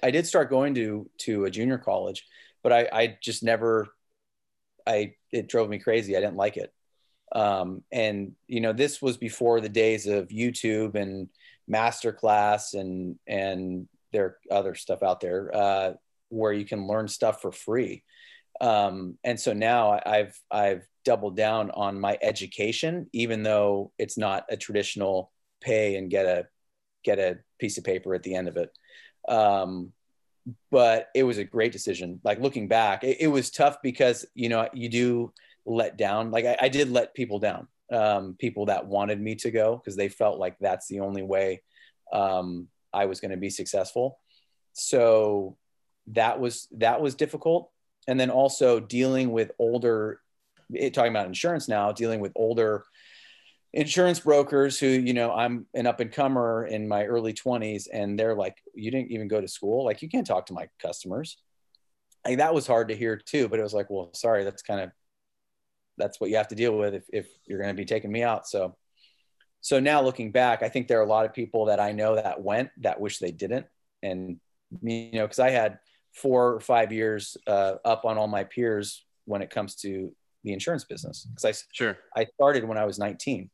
did start going to a junior college, but I just never, it drove me crazy. I didn't like it. And this was before the days of YouTube and Masterclass and there are other stuff out there, where you can learn stuff for free. And so now I've doubled down on my education, even though it's not a traditional pay and get a piece of paper at the end of it. But it was a great decision. Like looking back, it was tough because, you do let down. Like I did let people down, people that wanted me to go because they felt like that's the only way, I was going to be successful. So that was difficult. And then also dealing with talking about insurance now, dealing with older insurance brokers who, I'm an up and comer in my early 20s and they're like, you didn't even go to school. Like you can't talk to my customers. Like that was hard to hear too, but it was like, well, sorry, that's what you have to deal with if you're going to be taking me out. So now looking back, I think there are a lot of people that I know that wish they didn't. And, cause I had 4 or 5 years up on all my peers when it comes to the insurance business. Cause I started when I was 19.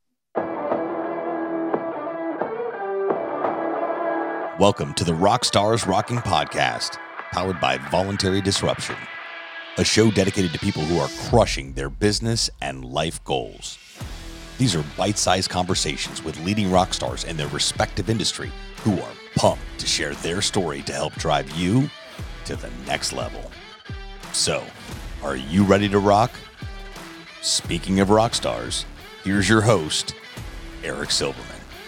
Welcome to the Rockstars Rocking Podcast, powered by Voluntary Disruption, a show dedicated to people who are crushing their business and life goals. These are bite-sized conversations with leading rock stars in their respective industry who are pumped to share their story to help drive you to the next level. So, are you ready to rock? Speaking of rock stars, here's your host, Eric Silverman.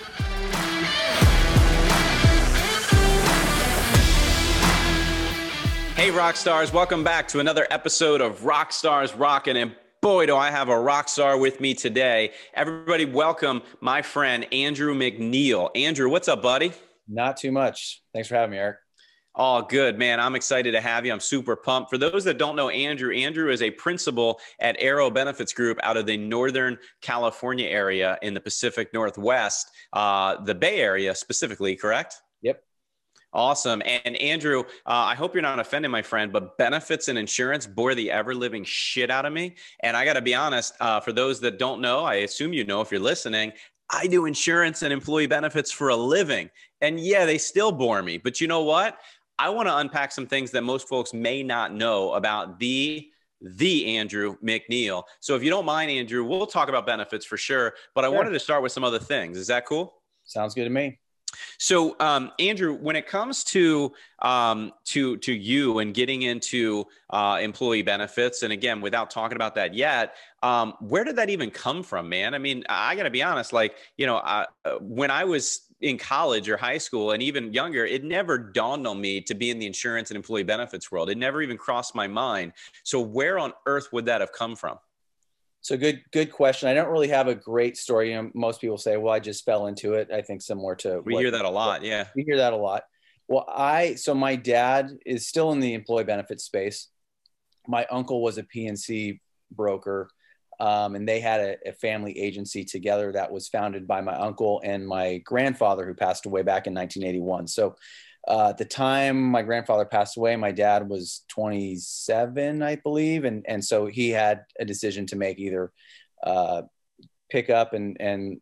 Hey, rock stars, welcome back to another episode of Rockstars Rockin'. And boy, do I have a rock star with me today. Everybody welcome my friend, Andrew McNeil. Andrew, what's up, buddy? Not too much. Thanks for having me, Eric. Oh, good, man. I'm excited to have you. I'm super pumped. For those that don't know Andrew is a principal at Arrow Benefits Group out of the Northern California area in the Pacific Northwest, the Bay Area specifically, correct? Yep. Awesome. And Andrew, I hope you're not offended, my friend, but benefits and insurance bore the ever-living shit out of me. And I got to be honest, for those that don't know, I assume you know if you're listening, I do insurance and employee benefits for a living. And yeah, they still bore me. But you know what? I want to unpack some things that most folks may not know about the Andrew McNeil. So if you don't mind, Andrew, we'll talk about benefits for sure. But I wanted to start with some other things. Is that cool? Sounds good to me. So, Andrew, when it comes to you and getting into employee benefits, and again, without talking about that yet, where did that even come from, man? I mean, I got to be honest, like, when I was in college or high school and even younger, it never dawned on me to be in the insurance and employee benefits world. It never even crossed my mind. So where on earth would that have come from? So good question. I don't really have a great story. Most people say, well, I just fell into it. I think similar to we hear that a lot. Yeah. We hear that a lot. Well, so my dad is still in the employee benefits space. My uncle was a PNC broker, and they had a family agency together that was founded by my uncle and my grandfather, who passed away back in 1981. So at the time my grandfather passed away, my dad was 27, I believe. And so he had a decision to make, either pick up and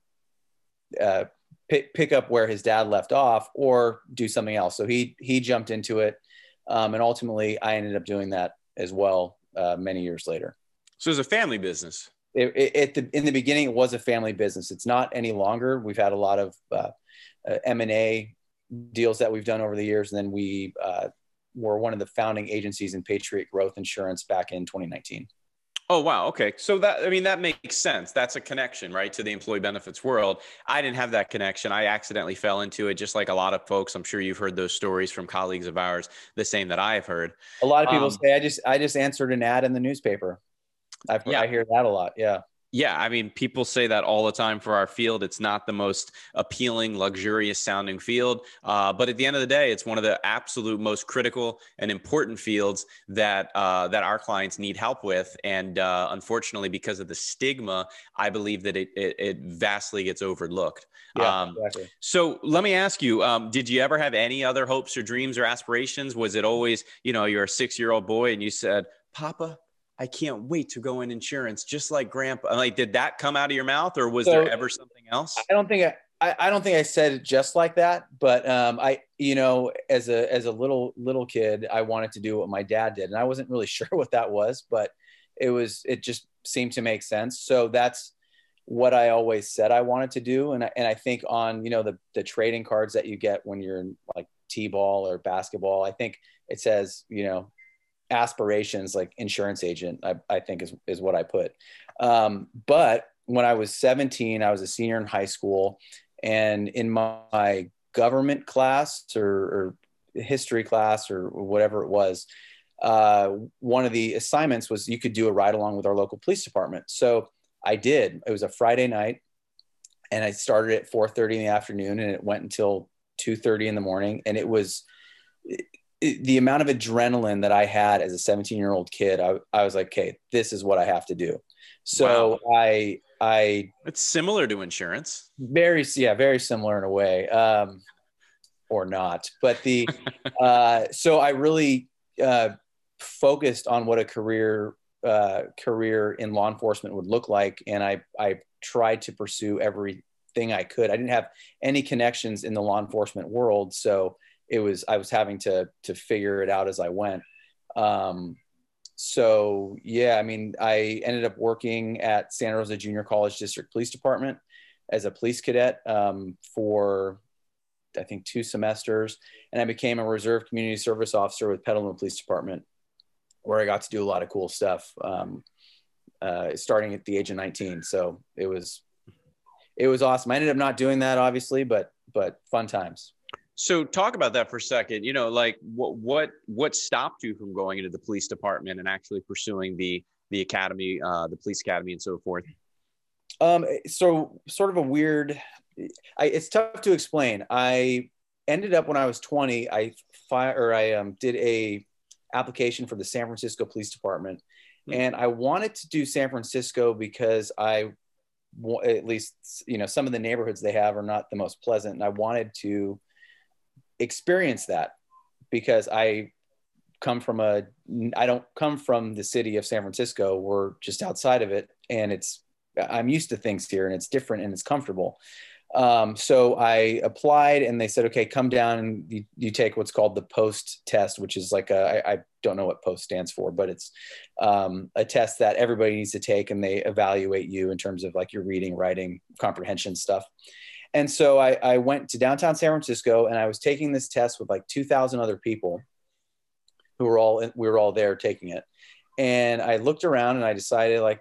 pick up where his dad left off or do something else. So he jumped into it. And ultimately I ended up doing that as well many years later. So it's a family business. In the beginning, it was a family business. It's not any longer. We've had a lot of M&A deals that we've done over the years. And then we were one of the founding agencies in Patriot Growth Insurance back in 2019. Oh, wow. Okay. So that makes sense. That's a connection, right, to the employee benefits world. I didn't have that connection. I accidentally fell into it, just like a lot of folks. I'm sure you've heard those stories from colleagues of ours, the same that I've heard. A lot of people say, I just answered an ad in the newspaper. I hear that a lot. Yeah. Yeah, I mean, people say that all the time for our field. It's not the most appealing, luxurious sounding field. But at the end of the day, it's one of the absolute most critical and important fields that that our clients need help with. And unfortunately, because of the stigma, I believe that it vastly gets overlooked. Yeah, exactly. So let me ask you, did you ever have any other hopes or dreams or aspirations? Was it always, you're a 6-year-old boy and you said, Papa, I can't wait to go in insurance, just like grandpa. Like, did that come out of your mouth, or was there ever something else? I don't think I said it just like that, but as a little kid, I wanted to do what my dad did, and I wasn't really sure what that was, but it just seemed to make sense. So that's what I always said I wanted to do. And I think on, the trading cards that you get when you're in like T-ball or basketball, I think it says, aspirations like insurance agent, I think is what I put. But when I was 17, I was a senior in high school, and in my government class or history class or whatever it was, one of the assignments was you could do a ride along with our local police department. So I did. It was a Friday night, and I started at 4:30 in the afternoon, and it went until 2:30 in the morning. And it was the amount of adrenaline that I had as a 17-year-old kid. I was like, okay, this is what I have to do. So wow. It's similar to insurance. Very similar in a way, or not. But so I really focused on what a career in law enforcement would look like, and I tried to pursue everything I could. I didn't have any connections in the law enforcement world, so I was having to figure it out as I went. So yeah, I mean, I ended up working at Santa Rosa Junior College District Police Department as a police cadet for I think 2 semesters, and I became a reserve community service officer with Petaluma Police Department, where I got to do a lot of cool stuff, starting at the age of 19. So it was awesome. I ended up not doing that, obviously, but fun times. So talk about that for a second. Like what stopped you from going into the police department and actually pursuing the academy, the police academy, and so forth? So sort of a weird. It's tough to explain. I ended up when I was 20. I did a application for the San Francisco Police Department, and I wanted to do San Francisco because at least some of the neighborhoods they have are not the most pleasant, and I wanted to experience that because I don't come from the city of San Francisco. We're just outside of it, and I'm used to things here, and it's different and it's comfortable. So I applied, and they said, okay, come down and you take what's called the POST test, which is like I don't know what POST stands for, but it's a test that everybody needs to take, and they evaluate you in terms of like your reading, writing, comprehension stuff. And so I went to downtown San Francisco, and I was taking this test with like 2,000 other people we were all there taking it. And I looked around, and I decided, like,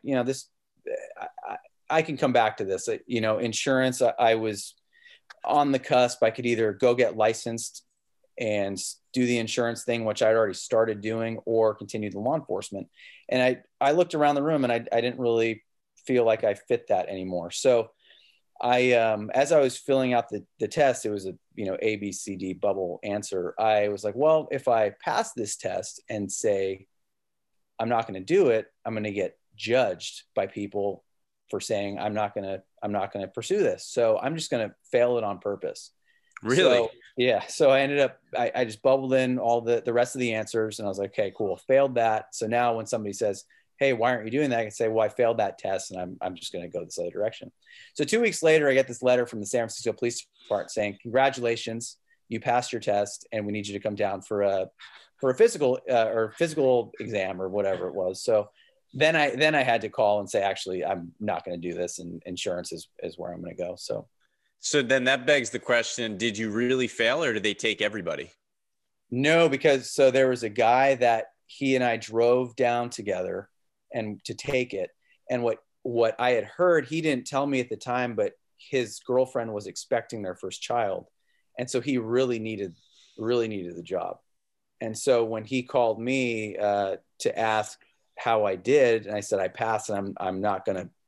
I can come back to this. Insurance, I was on the cusp. I could either go get licensed and do the insurance thing, which I'd already started doing, or continue the law enforcement. And I looked around the room, and I didn't really feel like I fit that anymore. So as I was filling out the test, it was a, A, B, C, D bubble answer. I was like, well, if I pass this test and say, I'm not going to do it, I'm going to get judged by people for saying I'm not going to pursue this. So I'm just going to fail it on purpose. Really? So, yeah. So I ended up, I just bubbled in all the rest of the answers, and I was like, okay, cool. Failed that. So now when somebody says, hey, why aren't you doing that? I can say, well, I failed that test, and I'm just going to go this other direction. So 2 weeks later, I get this letter from the San Francisco Police Department saying, congratulations, you passed your test, and we need you to come down for a physical exam or whatever it was. So then I had to call and say, actually, I'm not going to do this, and insurance is where I'm going to go. So then that begs the question, did you really fail, or did they take everybody? No, because there was a guy that he and I drove down together and to take it. And what I had heard, he didn't tell me at the time, but his girlfriend was expecting their first child. And so he really needed the job. And so when he called me to ask how I did, and I said I passed, and I'm not going to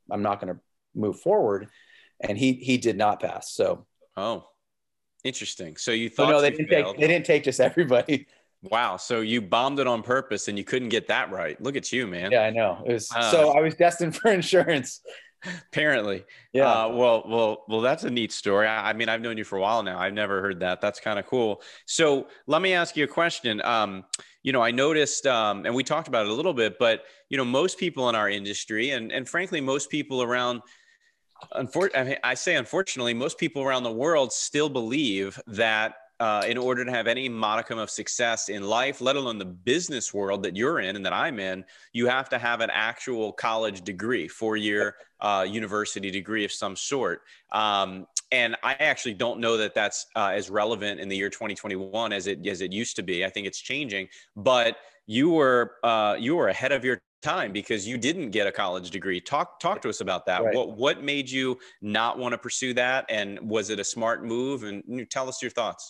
I'm not going to move forward. And he did not pass. So, Oh, interesting. So you so thought no, you failed. they didn't take just everybody. Wow. So you bombed it on purpose and you couldn't get that right. Look at you, man. Yeah, I know. It was, so I was destined for insurance. Apparently. Yeah. Well, that's a neat story. I mean, I've known you for a while now. I've never heard that. That's kind of cool. So let me ask you a question. I noticed, and we talked about it a little bit, but, most people in our industry and frankly, most people around, unfortunately, most people around the world still believe that in order to have any modicum of success in life, let alone the business world that you're in and that I'm in, you have to have an actual college degree, 4-year university degree of some sort. And I actually don't know that that's as relevant in the year 2021 as it used to be. I think it's changing, but you were ahead of your time because you didn't get a college degree. Talk to us about that. Right. What made you not want to pursue that? And was it a smart move? And tell us your thoughts.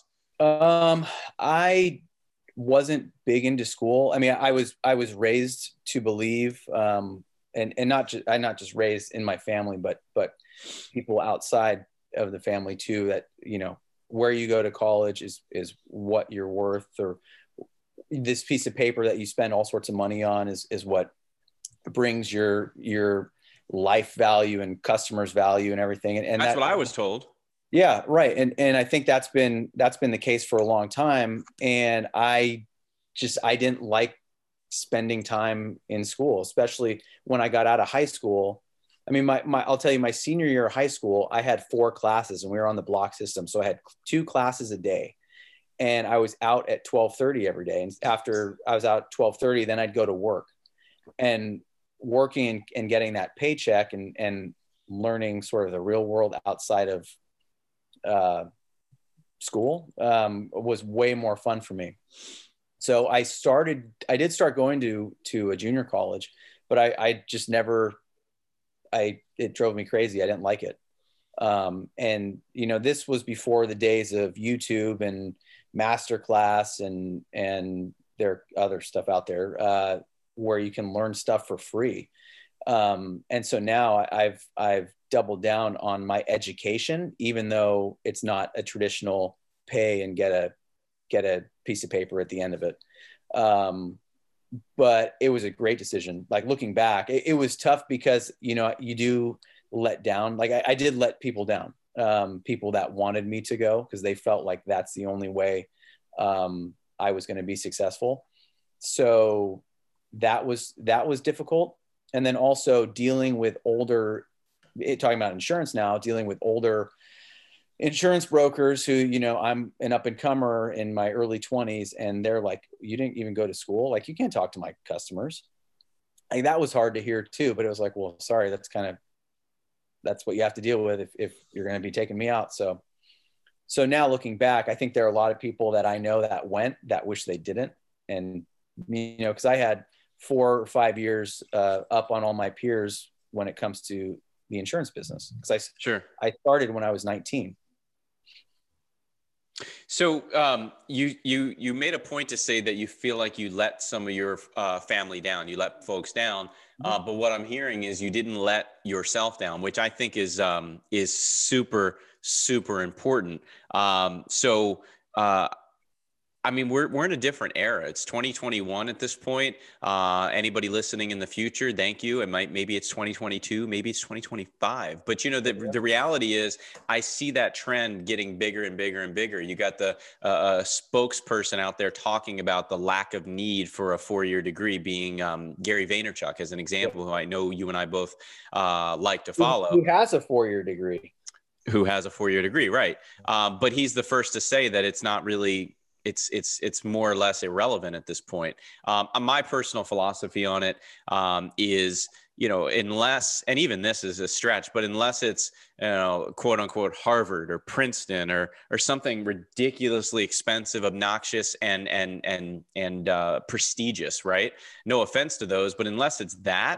I wasn't big into school. I mean, I was raised to believe, and not just raised in my family, but people outside of the family too, that, where you go to college is what you're worth, or this piece of paper that you spend all sorts of money on is what brings your life value and customers value and everything. And that's what I was told. Yeah, right. And I think that's been the case for a long time. And I didn't like spending time in school, especially when I got out of high school. I mean, I'll tell you, my senior year of high school, I had 4 classes and we were on the block system. So I had 2 classes a day and I was out at 12:30 every day. And after I was out at 12:30, then I'd go to work, and working and getting that paycheck and learning sort of the real world outside of school was way more fun for me. So I did start going to a junior college, but I just never, it drove me crazy. I didn't like it. And this was before the days of YouTube and Masterclass and there are other stuff out there where you can learn stuff for free. And so now I've doubled down on my education, even though it's not a traditional pay and get a piece of paper at the end of it. But it was a great decision. Like, looking back, it was tough because, you do let down. Like I did let people down, people that wanted me to go, because they felt like that's the only way I was going to be successful. So that was difficult. And then also dealing with talking about insurance now, dealing with older insurance brokers who, I'm an up and comer in my early 20s, and they're like, you didn't even go to school. Like, you can't talk to my customers. Like, that was hard to hear too, but it was like, well, sorry, that's what you have to deal with if you're going to be taking me out. So now looking back, I think there are a lot of people that I know that wish they didn't. And, cause I had 4 or 5 years up on all my peers when it comes to the insurance business. Because I started when I was 19. So you made a point to say that you feel like you let some of your family down, you let folks down. But what I'm hearing is you didn't let yourself down, which I think is super, super important. I mean, we're in a different era. It's 2021 at this point. Anybody listening in the future, thank you. Maybe it's 2022, maybe it's 2025. But the reality is, I see that trend getting bigger and bigger and bigger. You got the spokesperson out there talking about the lack of need for a 4-year degree, being Gary Vaynerchuk, as an example, who I know you and I both like to follow. Who has a 4-year degree? Who has a 4-year degree, right? But he's the first to say that it's not really. It's more or less irrelevant at this point. My personal philosophy on it is, unless, and even this is a stretch, but unless it's, quote unquote Harvard or Princeton or something ridiculously expensive, obnoxious, and prestigious, right? No offense to those, but unless it's that,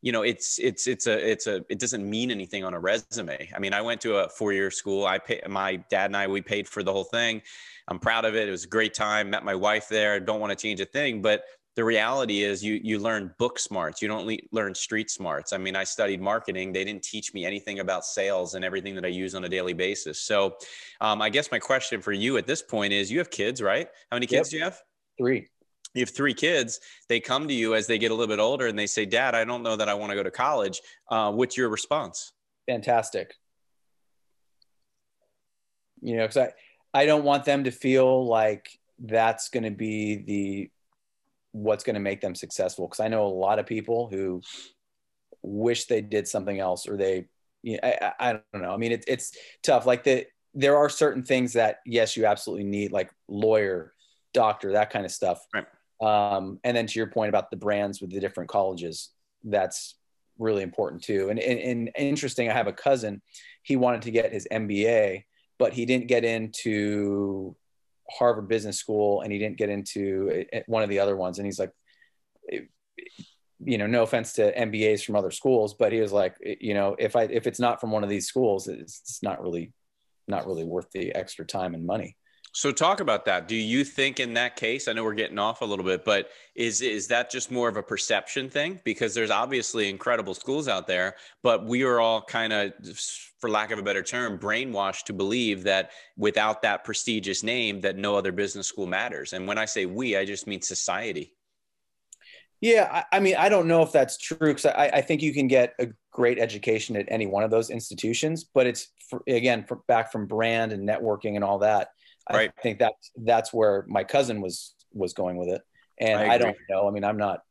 it doesn't mean anything on a resume. I mean, I went to a 4-year school. My dad and we paid for the whole thing. I'm proud of it. It was a great time. Met my wife there. Don't want to change a thing, but the reality is you learn book smarts. You don't learn street smarts. I mean, I studied marketing. They didn't teach me anything about sales and everything that I use on a daily basis. So I guess my question for you at this point is, you have kids, right? How many kids do you have? 3. You have 3 kids. They come to you as they get a little bit older and they say, Dad, I don't know that I want to go to college. What's your response? Fantastic. You know, because I don't want them to feel like that's going to be what's going to make them successful. Because I know a lot of people who wish they did something else, or they, you know, I don't know. I mean, it's tough. Like there are certain things that, yes, you absolutely need, like lawyer, doctor, that kind of stuff. Right. And then to your point about the brands with the different colleges, that's really important too. And interesting, I have a cousin, he wanted to get his MBA, but he didn't get into Harvard Business School, and he didn't get into one of the other ones. And he's like, you know, no offense to MBAs from other schools, but he was like, you know, if it's not from one of these schools, it's not really worth the extra time and money. So talk about that. Do you think in that case, I know we're getting off a little bit, but is that just more of a perception thing? Because there's obviously incredible schools out there, but we are all kind of, for lack of a better term, brainwashed to believe that without that prestigious name, that no other business school matters. And when I say we, I just mean society. Yeah. I mean, I don't know if that's true, because I think you can get a great education at any one of those institutions, but it's back from brand and networking and all that. Right. I think that's where my cousin was going with it. And I don't know. I mean, I'm not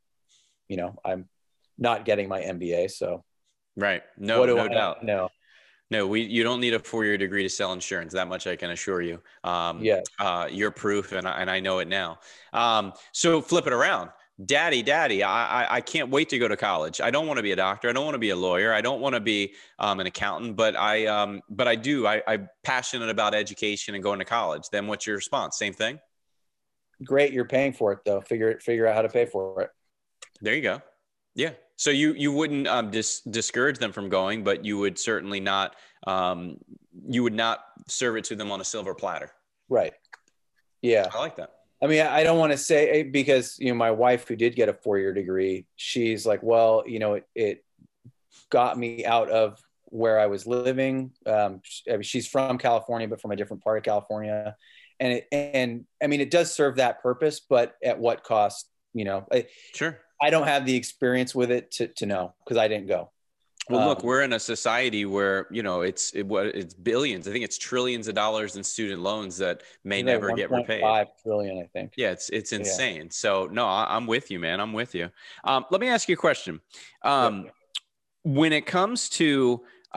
getting my MBA. So. Right. No doubt. No. You don't need a 4-year degree to sell insurance. That much I can assure you. You're proof, and I know it now. So flip it around. Daddy, I can't wait to go to college. I don't want to be a doctor. I don't want to be a lawyer. I don't want to be an accountant, but I'm passionate about education and going to college. Then what's your response? Same thing? Great. You're paying for it though. Figure out how to pay for it. There you go. Yeah. So you wouldn't discourage them from going, but you would certainly not, you would not serve it to them on a silver platter. Right. Yeah. I like that. I mean, I don't want to say, because, you know, my wife, who did get a 4-year degree, she's like, well, you know, it got me out of where I was living. She's from California, but from a different part of California. And I mean, it does serve that purpose, but at what cost, you know? Sure. I don't have the experience with it to know, because I didn't go. Well, look, we're in a society where, you know, it's billions. I think it's trillions of dollars in student loans that may never get repaid. 1.5 trillion, I think. Yeah, it's insane. Yeah. So no, I'm with you, man. I'm with you. Let me ask you a question. When it comes to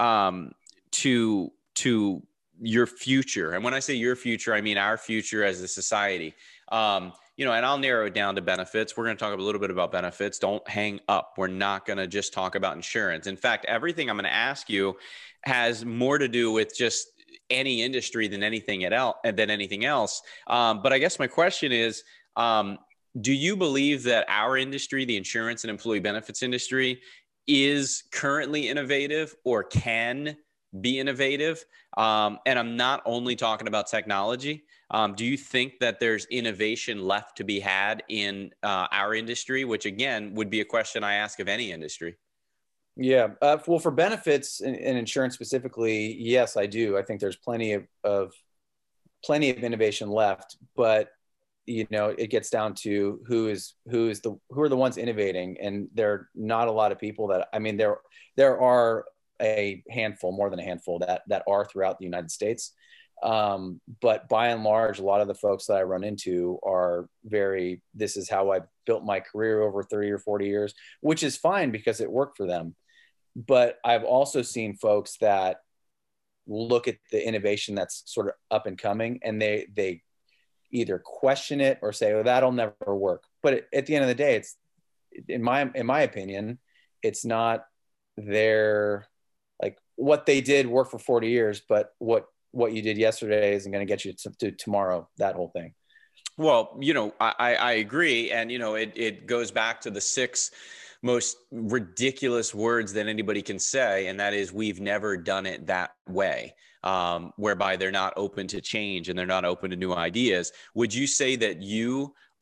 your future, and when I say your future, I mean our future as a society. You know, and I'll narrow it down to benefits. We're going to talk a little bit about benefits. Don't hang up. We're not going to just talk about insurance. In fact, everything I'm going to ask you has more to do with just any industry than anything else. But I guess my question is, do you believe that our industry, the insurance and employee benefits industry, is currently innovative or can be innovative? And I'm not only talking about technology. Do you think that there's innovation left to be had in our industry, which again would be a question I ask of any industry? Yeah. Well, for benefits and insurance specifically, yes, I do. I think there's plenty of innovation left, but you know, it gets down to who are the ones innovating, and there are not a lot of people that, I mean, there are a handful, more than a handful that are throughout the United States. But by and large, a lot of the folks that I run into are this is how I built my career over 30 or 40 years, which is fine because it worked for them. But I've also seen folks that look at the innovation that's sort of up and coming, and they either question it or say, "Oh, that'll never work." But at the end of the day, it's in my opinion, it's not their, like, what they did worked for 40 years, but what you did yesterday isn't going to get you to tomorrow, that whole thing. Well, you know, I agree. And, you know, it goes back to the 6 most ridiculous words that anybody can say. And that is, we've never done it that way, whereby they're not open to change and they're not open to new ideas. Would you say that you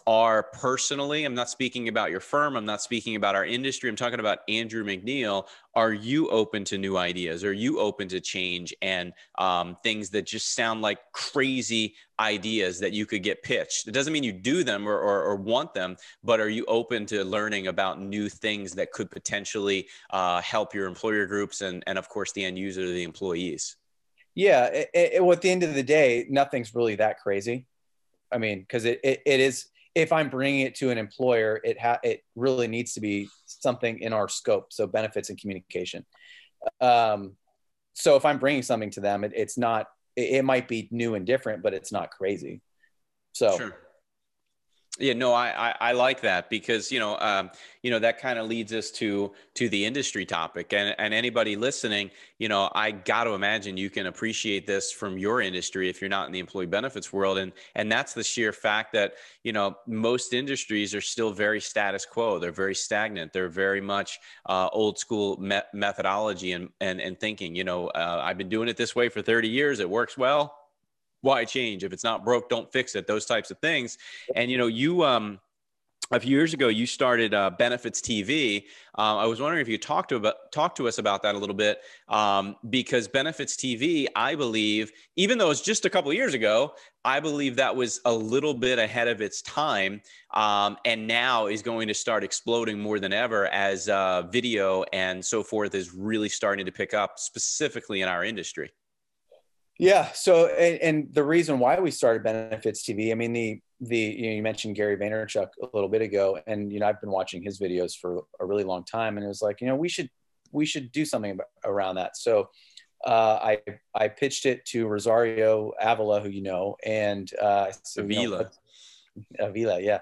are personally, I'm not speaking about your firm, I'm not speaking about our industry, I'm talking about Andrew McNeil. Are you open to new ideas? Are you open to change and things that just sound like crazy ideas that you could get pitched? It doesn't mean you do them or want them, but are you open to learning about new things that could potentially help your employer groups and of course, the end user, the employees? Yeah. Well, at the end of the day, nothing's really that crazy. I mean, because it is, if I'm bringing it to an employer, it really needs to be something in our scope. So benefits and communication. So if I'm bringing something to them, it's not, it might be new and different, but it's not crazy. So. Sure. Yeah, no, I like that because, that kind of leads us to the industry topic and anybody listening, I got to imagine you can appreciate this from your industry if you're not in the employee benefits world. And that's the sheer fact that, most industries are still very status quo. They're very stagnant. They're very much old school methodology and thinking, I've been doing it this way for 30 years. It works well. Why change? If it's not broke, don't fix it. Those types of things. And, a few years ago, you started Benefits TV. I was wondering if you talk to us about that a little bit, because Benefits TV, I believe, even though it's just a couple of years ago, I believe that was a little bit ahead of its time, and now is going to start exploding more than ever as video and so forth is really starting to pick up, specifically in our industry. Yeah. So, and the reason why we started Benefits TV, I mean, you mentioned Gary Vaynerchuk a little bit ago, and, I've been watching his videos for a really long time, and it was like, we should do something around that. So, I pitched it to Rosario Avila, who, and, Avila. Avila. Yeah.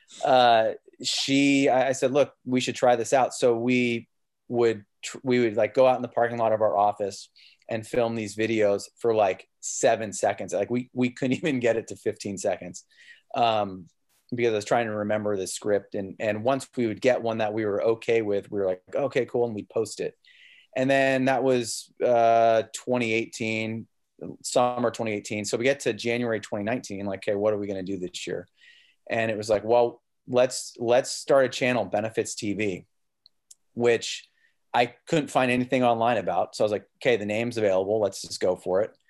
I said, look, we should try this out. So we would like go out in the parking lot of our office and film these videos for like 7 seconds. Like we couldn't even get it to 15 seconds because I was trying to remember the script. And once we would get one that we were okay with, we were like, okay, cool. And we'd post it. And then that was 2018, summer 2018. So we get to January 2019, like, okay, what are we going to do this year? And it was like, well, let's start a channel, Benefits TV, which I couldn't find anything online about. So I was like, okay, the name's available. Let's just go for it.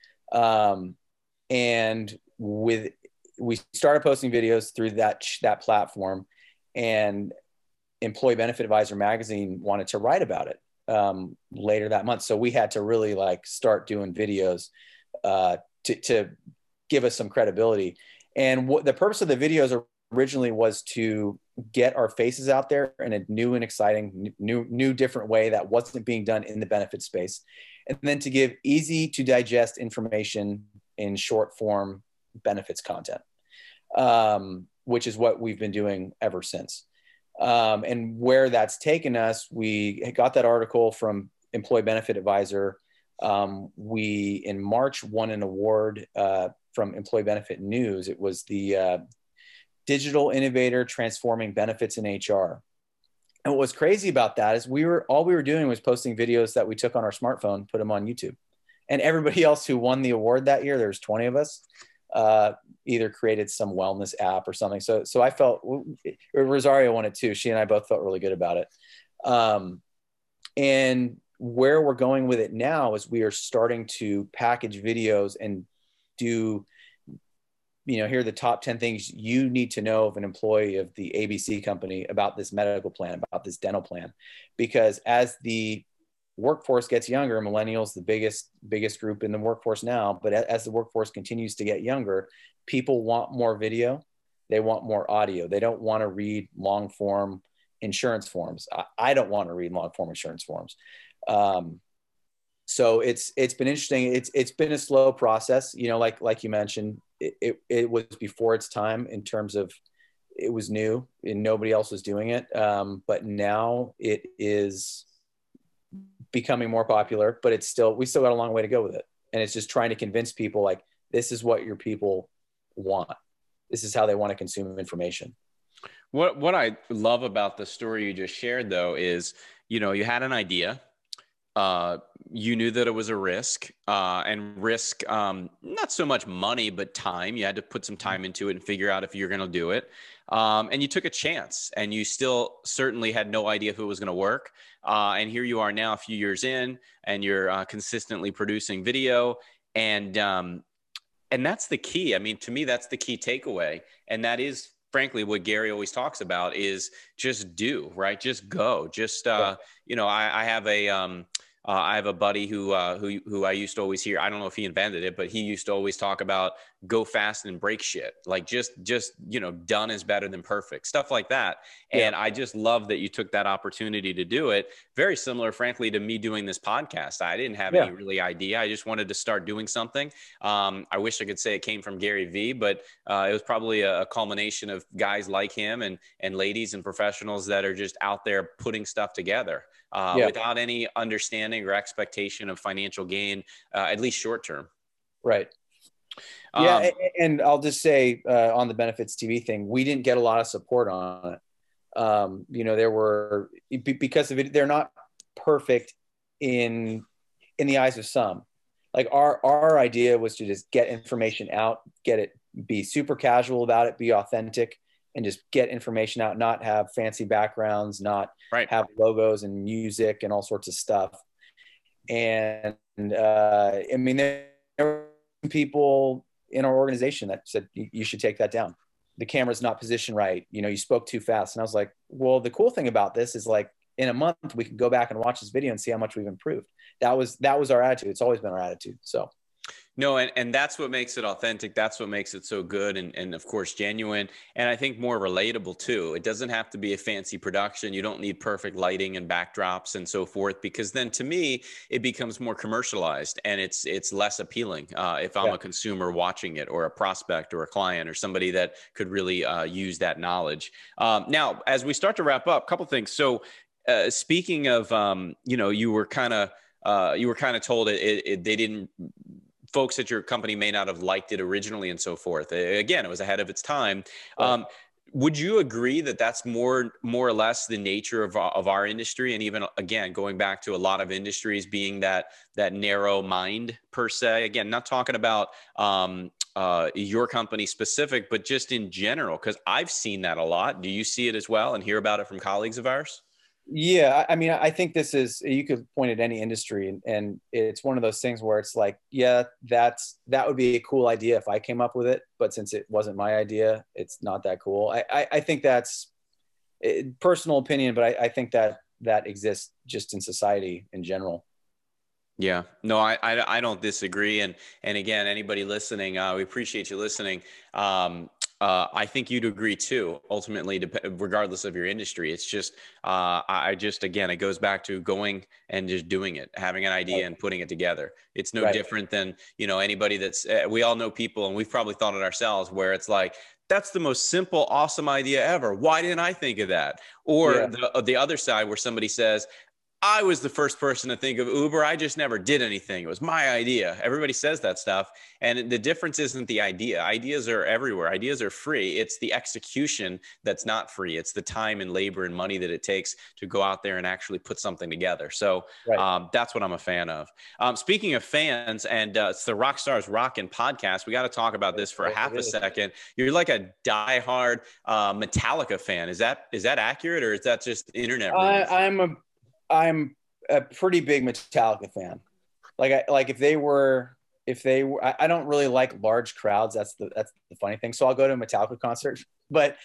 And we started posting videos through that platform, and Employee Benefit Advisor magazine wanted to write about it later that month. So we had to really like start doing videos to give us some credibility. And what the purpose of the videos originally was to get our faces out there in a new and exciting, new, different way that wasn't being done in the benefit space. And then to give easy to digest information in short form benefits content, which is what we've been doing ever since. And where that's taken us, we got that article from Employee Benefit Advisor. We, in March, won an award from Employee Benefit News. It was the Digital Innovator Transforming Benefits in HR. And what was crazy about that is all we were doing was posting videos that we took on our smartphone, put them on YouTube. And everybody else who won the award that year, there's 20 of us, either created some wellness app or something. So I felt, Rosario won it too. She and I both felt really good about it. And where we're going with it now is we are starting to package videos and do, here are the top 10 things you need to know of an employee of the ABC company about this medical plan, about this dental plan. Because as the workforce gets younger, millennials, the biggest group in the workforce now, but as the workforce continues to get younger, people want more video. They want more audio. They don't want to read long form insurance forms. I don't want to read long form insurance forms. So it's been interesting. It's been a slow process, like you mentioned, it was before its time in terms of it was new and nobody else was doing it. But now it is becoming more popular, but we still got a long way to go with it. And it's just trying to convince people like, this is what your people want. This is how they want to consume information. What I love about the story you just shared though, is, you had an idea, you knew that it was a risk, and risk, not so much money, but time. You had to put some time into it and figure out if you're going to do it. And you took a chance, and you still certainly had no idea if it was going to work. And here you are now, a few years in, and you're consistently producing video. And that's the key. I mean, to me, that's the key takeaway. And that is, frankly, what Gary always talks about is just do, right? Just go. Just, you know, I have a buddy who I used to always hear. I don't know if he invented it, but he used to always talk about go fast and break shit. Like just, you know, done is better than perfect, stuff like that. Yeah. And I just love that you took that opportunity to do it. Very similar, frankly, to me doing this podcast. I didn't have any really idea. I just wanted to start doing something. I wish I could say it came from Gary Vee, but it was probably a culmination of guys like him and ladies and professionals that are just out there putting stuff together. Without any understanding or expectation of financial gain, at least short term. Right. Yeah. And I'll just say on the Benefits TV thing, we didn't get a lot of support on it. You know, there were, because of it, they're not perfect in the eyes of some. Like our idea was to just get information out, be super casual about it, be authentic, and just get information out, not have fancy backgrounds, not have logos and music and all sorts of stuff. And I mean, there were people in our organization that said, you should take that down. The camera's not positioned right. You know, you spoke too fast. And I was like, well, the cool thing about this is, like, in a month, we can go back and watch this video and see how much we've improved. That was our attitude. It's always been our attitude. So. No, and that's what makes it authentic. That's what makes it so good and of course, genuine. And I think more relatable too. It doesn't have to be a fancy production. You don't need perfect lighting and backdrops and so forth, because then to me, it becomes more commercialized and it's less appealing if I'm a consumer watching it, or a prospect or a client or somebody that could really use that knowledge. Now, as we start to wrap up, a couple things. So speaking of, you know, you were kind of told they didn't, folks at your company may not have liked it originally and so forth. Again, it was ahead of its time. Right. Would you agree that that's more or less the nature of our industry? And even, again, going back to a lot of industries being that narrow mind per se, again, not talking about your company specific, but just in general, because I've seen that a lot. Do you see it as well and hear about it from colleagues of ours? Yeah. I mean, I think this is, you could point at any industry, and it's one of those things where it's like, yeah, that would be a cool idea if I came up with it. But since it wasn't my idea, it's not that cool. I think that's personal opinion, but I think that exists just in society in general. Yeah, no, I don't disagree. And again, anybody listening, we appreciate you listening. I think you'd agree too, ultimately, regardless of your industry. It's just, again, it goes back to going and just doing it, having an idea and putting it together. It's no different than, you know, anybody that's, we all know people, and we've probably thought it ourselves, where it's like, that's the most simple, awesome idea ever. Why didn't I think of that? Or the other side, where somebody says, I was the first person to think of Uber. I just never did anything. It was my idea. Everybody says that stuff. And the difference isn't the idea. Ideas are everywhere. Ideas are free. It's the execution that's not free. It's the time and labor and money that it takes to go out there and actually put something together. So that's what I'm a fan of. Speaking of fans, and it's the Rockstars Rockin' podcast. We got to talk about this for half a second. You're like a diehard Metallica fan. Is that accurate, or is that just internet rumors? I'm a pretty big Metallica fan. Like if they were, I don't really like large crowds. That's the funny thing. So I'll go to a Metallica concert, but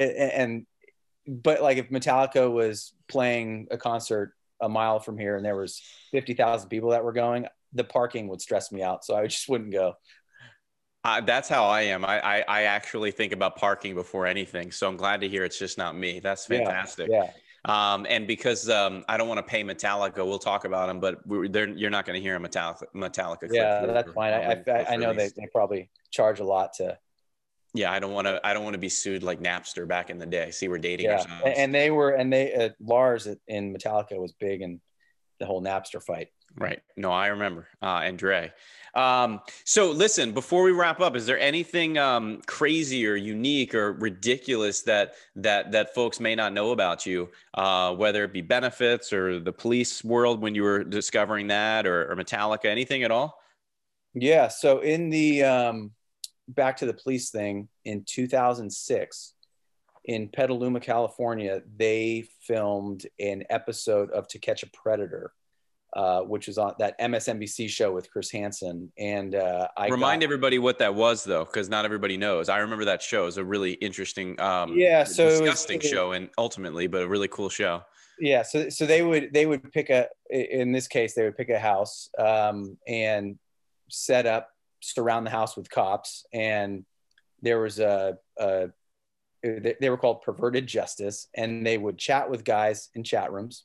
like if Metallica was playing a concert a mile from here and there was 50,000 people that were going, the parking would stress me out. So I just wouldn't go. That's how I am. I actually think about parking before anything. So I'm glad to hear it's just not me. That's fantastic. Yeah. And because I don't want to pay Metallica, we'll talk about them, but you're not going to hear a Metallica clip. Yeah, that's fine. I know they probably charge a lot to. Yeah, I don't want to be sued like Napster back in the day. See, we're dating ourselves. And Lars in Metallica was big in the whole Napster fight. Right. No, I remember. And Dre. So listen, before we wrap up, is there anything crazy or unique or ridiculous that folks may not know about you, whether it be benefits or the police world when you were discovering that, or Metallica, anything at all? Yeah. So in the back to the police thing in 2006 in Petaluma, California, they filmed an episode of To Catch a Predator, which was on that MSNBC show with Chris Hansen. And Remind everybody what that was, though, because not everybody knows. I remember that show. It was a really interesting, disgusting show, and ultimately, but a really cool show. Yeah, so they would pick in this case they would pick a house and surround the house with cops, and there was they were called Perverted Justice, and they would chat with guys in chat rooms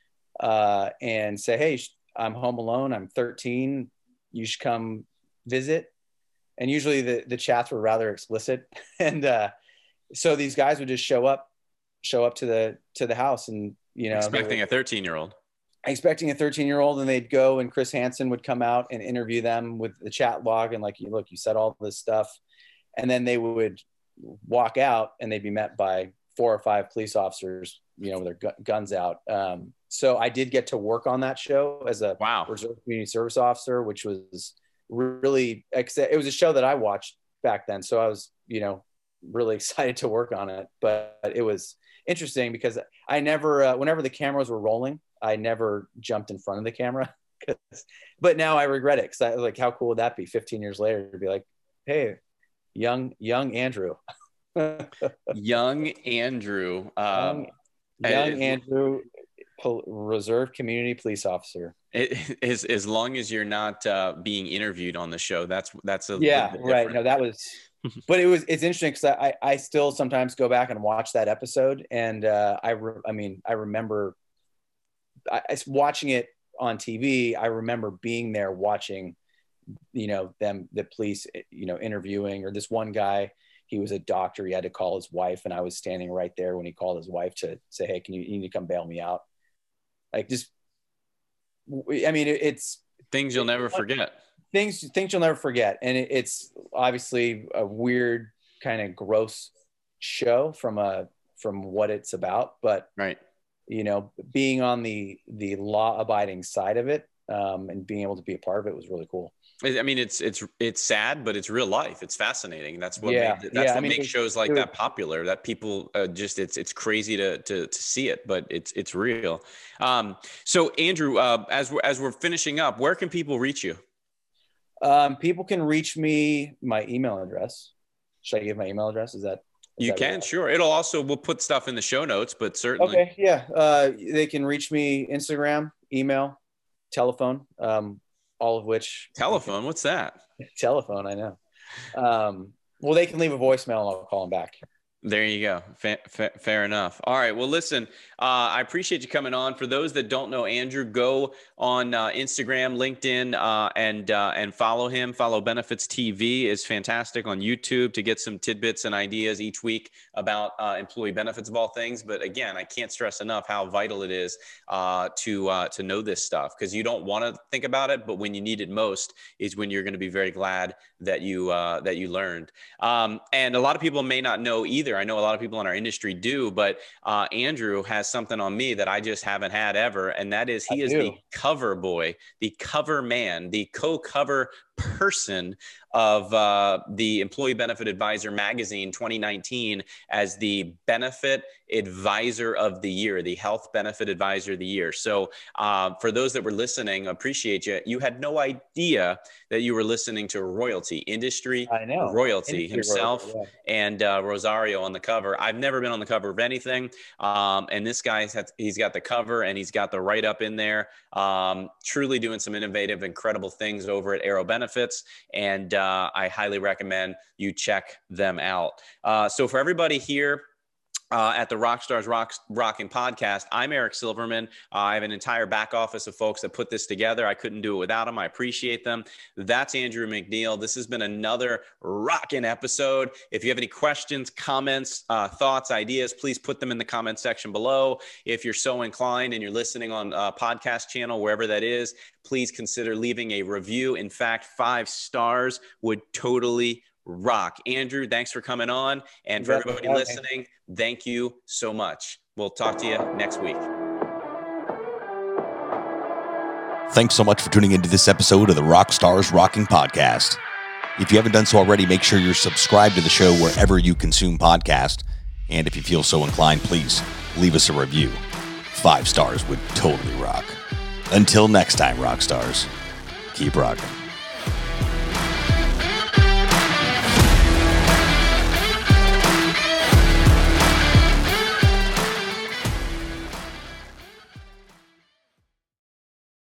and say, hey, I'm home alone, I'm 13, you should come visit. And usually the chats were rather explicit. And so these guys would just show up to the house, and expecting a 13-year-old, and they'd go, and Chris Hansen would come out and interview them with the chat log, and like, look, you said all this stuff. And then they would walk out, and they'd be met by 4 or 5 police officers, with their guns out. So I did get to work on that show as a reserve community service officer, which was really, it was a show that I watched back then. So I was, really excited to work on it, but it was interesting because I never, whenever the cameras were rolling, I never jumped in front of the camera. But now I regret it, because I like, how cool would that be 15 years later to be like, hey, young Andrew. Young Andrew. Young Andrew, reserve community police officer. As long as you're not being interviewed on the show, that's a right. No, that was, but it's interesting because I still sometimes go back and watch that episode, and I remember watching it on TV. I remember being there watching, the police, interviewing, or this one guy. He was a doctor. He had to call his wife, and I was standing right there when he called his wife to say, hey, you need to come bail me out. Like, it's things you'll never forget. Things you'll never forget. And it's obviously a weird, kind of gross show from what it's about, but right. Being on the law abiding side of it, and being able to be a part of it was really cool. I mean, it's sad, but it's real life. It's fascinating. That's what makes shows like that popular. That people it's crazy to see it, but it's real. So Andrew, as we're finishing up, where can people reach you? People can reach me. My email address. Should I give my email address? You can, right? Sure. We'll put stuff in the show notes, but certainly. Okay. Yeah. They can reach me Instagram, email, telephone. All of which. Telephone? What's that? Telephone, I know. Well, they can leave a voicemail and I'll call them back. There you go. Fair enough. All right. Well, listen, I appreciate you coming on. For those that don't know Andrew, go on Instagram, LinkedIn, and follow him. Follow Benefits TV is fantastic on YouTube to get some tidbits and ideas each week about employee benefits of all things. But again, I can't stress enough how vital it is to know this stuff, because you don't want to think about it, but when you need it most is when you're going to be very glad that you learned. And a lot of people may not know either. I know a lot of people in our industry do, but Andrew has something on me that I just haven't had ever. And that is he is the cover boy, the cover man, the co-cover person of the Employee Benefit Advisor magazine 2019 as the benefit advisor of the year, the health benefit advisor of the year. So for those that were listening, appreciate you. You had no idea that you were listening to royalty, industry royalty himself, yeah. And Rosario on the cover. I've never been on the cover of anything. And this guy, he's got the cover and he's got the write-up in there. Truly doing some innovative, incredible things over at Aero Benefits. And I highly recommend you check them out. So for everybody here at the Rockstars Rocking podcast. I'm Eric Silverman. I have an entire back office of folks that put this together. I couldn't do it without them. I appreciate them. That's Andrew McNeil. This has been another rocking episode. If you have any questions, comments, thoughts, ideas, please put them in the comment section below. If you're so inclined and you're listening on a podcast channel, wherever that is, please consider leaving a review. In fact, 5 stars would totally rock. Andrew, thanks for coming on. And for everybody listening, thank you so much. We'll talk to you next week. Thanks so much for tuning into this episode of the Rockstars Rocking Podcast. If you haven't done so already, make sure you're subscribed to the show wherever you consume podcasts. And if you feel so inclined, please leave us a review. 5 stars would totally rock. Until next time, Rockstars, keep rocking.